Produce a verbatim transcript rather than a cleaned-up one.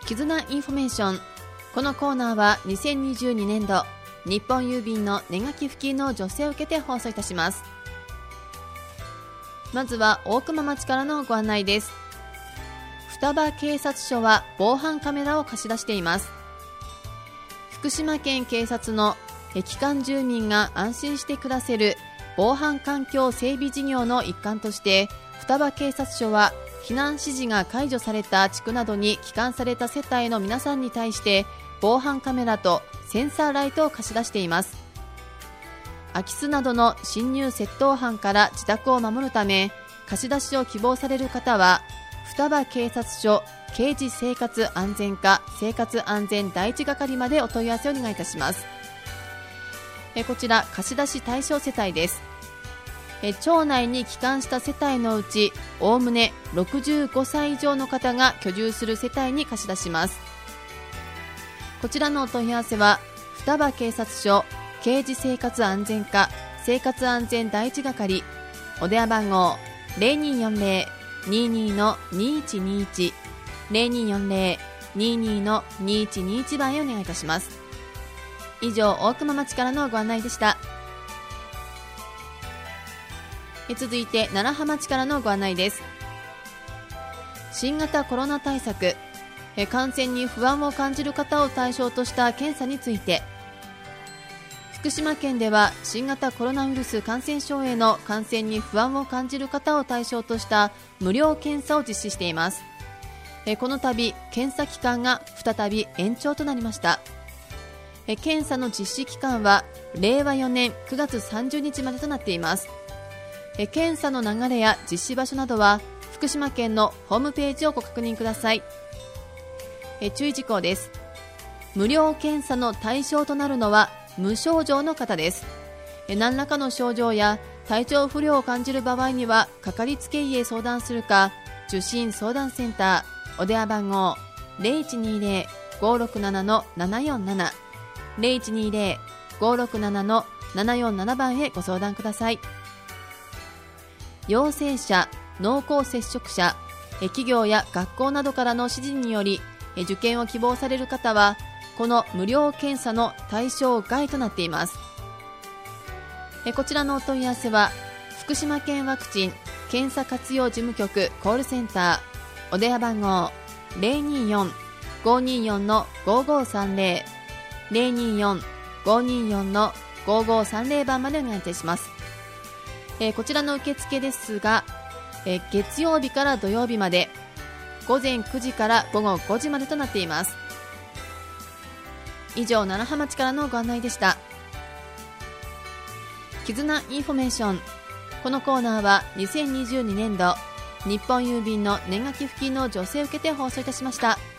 絆インフォメーション。このコーナーはにせんにじゅうにねんど日本郵便の年賀寄付金の助成を受けて放送いたします。まずは大熊町からのご案内です。双葉警察署は防犯カメラを貸し出しています。福島県警察の帰還住民が安心して暮らせる防犯環境整備事業の一環として、双葉警察署は避難指示が解除された地区などに帰還された世帯の皆さんに対して防犯カメラとセンサーライトを貸し出しています。空き巣などの侵入窃盗犯から自宅を守るため、貸し出しを希望される方は双葉警察署刑事生活安全課生活安全第一係までお問い合わせをお願いいたします。えこちら貸し出し対象世帯です。え町内に帰還した世帯のうちおおむねろくじゅうごさい以上の方が居住する世帯に貸し出します。こちらのお問い合わせは双葉警察署刑事生活安全課生活安全第一係、お電話番号 ゼロにーよんゼロ にーにー の にーいちにーいち ゼロにーよんゼロ にーにー の にーいちにーいち 番へお願いいたします。以上、大熊町からのご案内でした。え続いて楢葉町からのご案内です。新型コロナ対策、え感染に不安を感じる方を対象とした検査について、福島県では新型コロナウイルス感染症への感染に不安を感じる方を対象とした無料検査を実施しています。えこの度検査期間が再び延長となりました。え検査の実施期間はれいわよねんくがつさんじゅうにちまでとなっています。え検査の流れや実施場所などは福島県のホームページをご確認ください。え注意事項です。無料検査の対象となるのは無症状の方です。え何らかの症状や体調不良を感じる場合にはかかりつけ医へ相談するか、受診相談センターお電話番号 ゼロいちにーゼロ ごーろくなな のななよんなな ゼロいちにーゼロ ごーろくなな のななよんなな 番へご相談ください。陽性者、濃厚接触者、企業や学校などからの指示により受験を希望される方はこの無料検査の対象外となっています。こちらのお問い合わせは福島県ワクチン検査活用事務局コールセンターお電話番号 ゼロにーよん ごーにーよん の ごーごーさんゼロ ゼロにーよん ごーにーよん の ごーごーさんゼロ 番までお願いいたします。えー、こちらの受付ですが、えー、月曜日から土曜日までごぜんくじからごごごじまでとなっています。以上、楢葉町からのご案内でした。絆インフォメーション。このコーナーはにせんにじゅうにねんど日本郵便の年賀寄付金の助成を受けて放送いたしました。